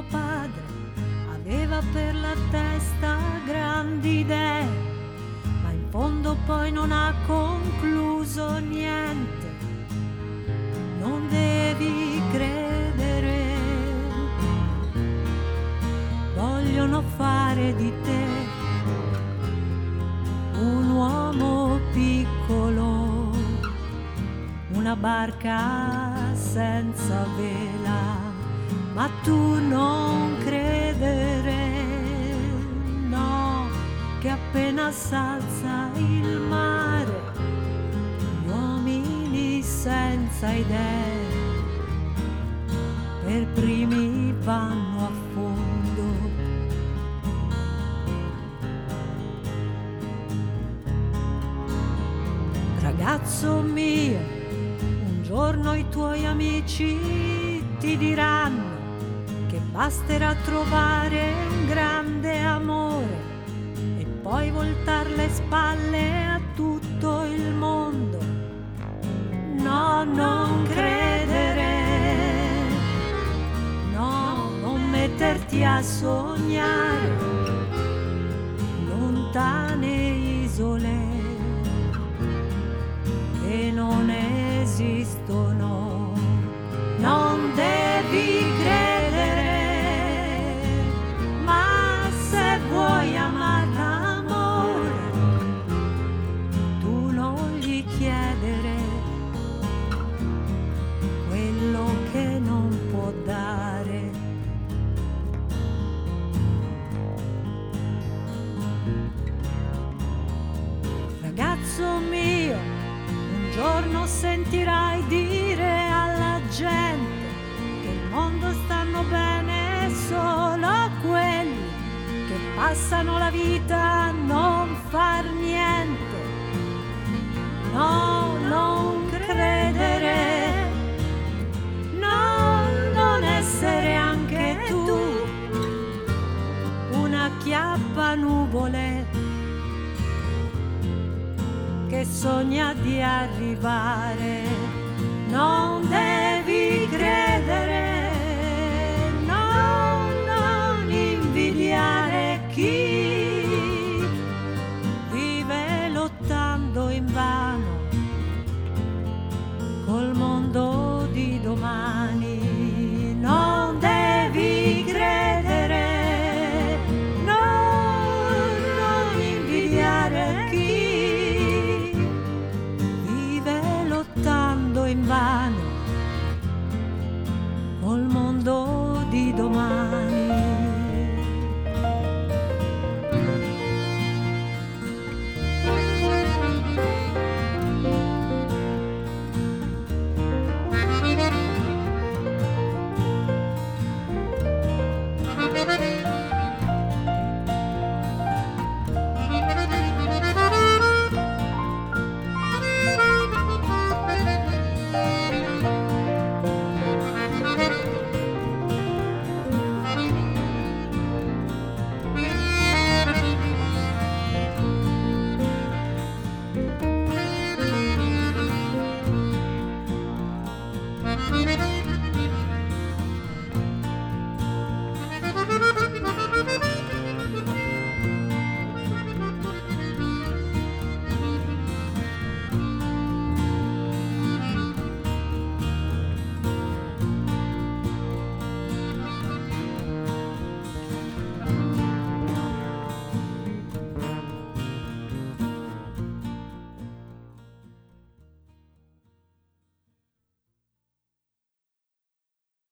tuo padre aveva per la testa grandi idee, ma in fondo poi non ha concluso niente. Non devi credere, vogliono fare di te un uomo piccolo, una barca senza vela, ma tu non credere, no, che appena s'alza il mare, gli uomini senza idee per primi vanno a fondo. Ragazzo mio, un giorno i tuoi amici ti diranno che basterà trovare un grande amore e poi voltar le spalle a tutto il mondo. No, non credere, no, non metterti a sognare lontane isole che non esistono. Non devi credere, ma se vuoi amare l'amore, tu non gli chiedere quello che non può dare. Ragazzo mio, un giorno sentirai dire alla gente che il mondo stanno bene solo quelli che passano la vita a non far niente. No, non credere, no, non essere anche tu una chiappa nuvole che sogna di arrivare. Non devi credere,